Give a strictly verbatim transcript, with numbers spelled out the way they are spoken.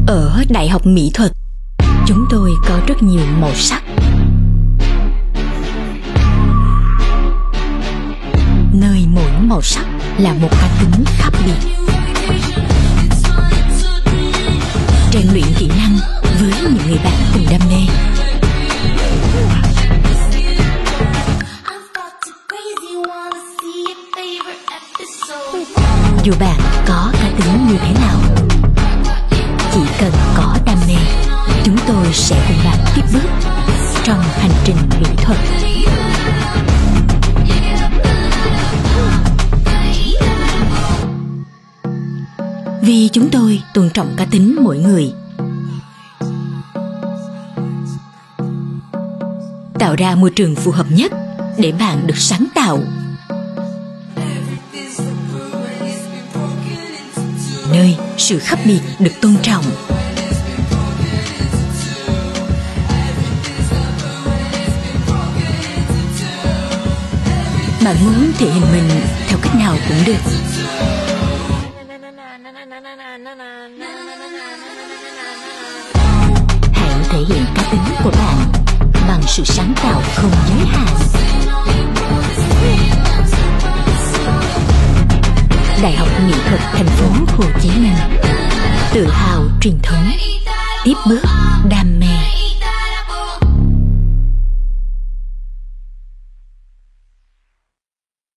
Ở Đại học Mỹ thuật, chúng tôi có rất nhiều màu sắc. Nơi mỗi màu sắc là một cá tính khác biệt. Rèn luyện kỹ năng với những người bạn cùng đam mê. Dù bạn có cá tính như thế nào, chỉ cần có đam mê, chúng tôi sẽ cùng bạn tiếp bước trong hành trình mỹ thuật. Vì chúng tôi tôn trọng cá tính mỗi người, tạo ra môi trường phù hợp nhất để bạn được sáng tạo, nơi sự khác biệt được tôn trọng. Bạn muốn thể hiện mình theo cách nào cũng được. Hãy thể hiện cá tính của bạn bằng sự sáng tạo không giới hạn. Đại học Mỹ thuật thành phố Hồ Chí Minh, tự hào truyền thống, tiếp bước đam mê.